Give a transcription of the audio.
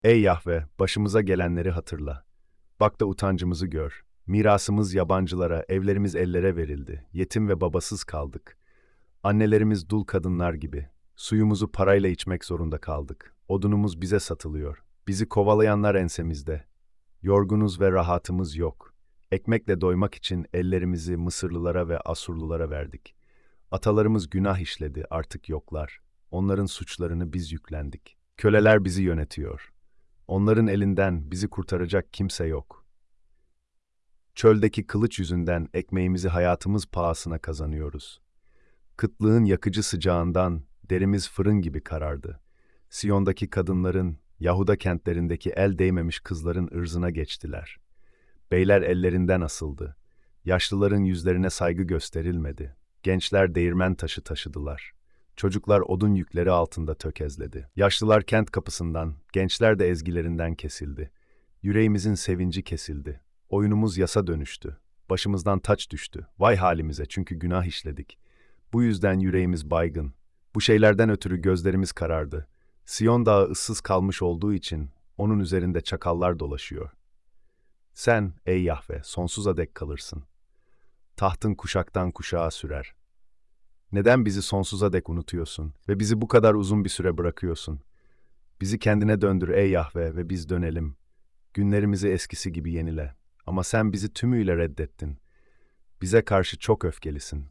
Ey Yahve, başımıza gelenleri hatırla. Bak da utancımızı gör. Mirasımız yabancılara, evlerimiz ellere verildi. Yetim ve babasız kaldık. Annelerimiz dul kadınlar gibi. Suyumuzu parayla içmek zorunda kaldık. Odunumuz bize satılıyor. Bizi kovalayanlar ensemizde. Yorgunuz ve rahatımız yok. Ekmekle doymak için ellerimizi Mısırlılara ve Asurlulara verdik. Atalarımız günah işledi, artık yoklar. Onların suçlarını biz yüklendik. Köleler bizi yönetiyor. Onların elinden bizi kurtaracak kimse yok. Çöldeki kılıç yüzünden ekmeğimizi hayatımız pahasına kazanıyoruz. Kıtlığın yakıcı sıcağından derimiz fırın gibi karardı. Siyon'daki kadınların, Yahuda kentlerindeki el değmemiş kızların ırzına geçtiler. Beyler ellerinden asıldı. Yaşlıların yüzlerine saygı gösterilmedi. Gençler değirmen taşı taşıdılar. Çocuklar odun yükleri altında tökezledi. Yaşlılar kent kapısından, gençler de ezgilerinden kesildi. Yüreğimizin sevinci kesildi. Oyunumuz yasa dönüştü. Başımızdan taç düştü. Vay halimize, çünkü günah işledik. Bu yüzden yüreğimiz baygın. Bu şeylerden ötürü gözlerimiz karardı. Siyon dağı ıssız kalmış olduğu için onun üzerinde çakallar dolaşıyor. Sen, ey Yahve, sonsuza dek kalırsın. Tahtın kuşaktan kuşağa sürer. Neden bizi sonsuza dek unutuyorsun ve bizi bu kadar uzun bir süre bırakıyorsun? Bizi kendine döndür ey Yahve ve biz dönelim. Günlerimizi eskisi gibi yenile. Ama sen bizi tümüyle reddettin. Bize karşı çok öfkelisin.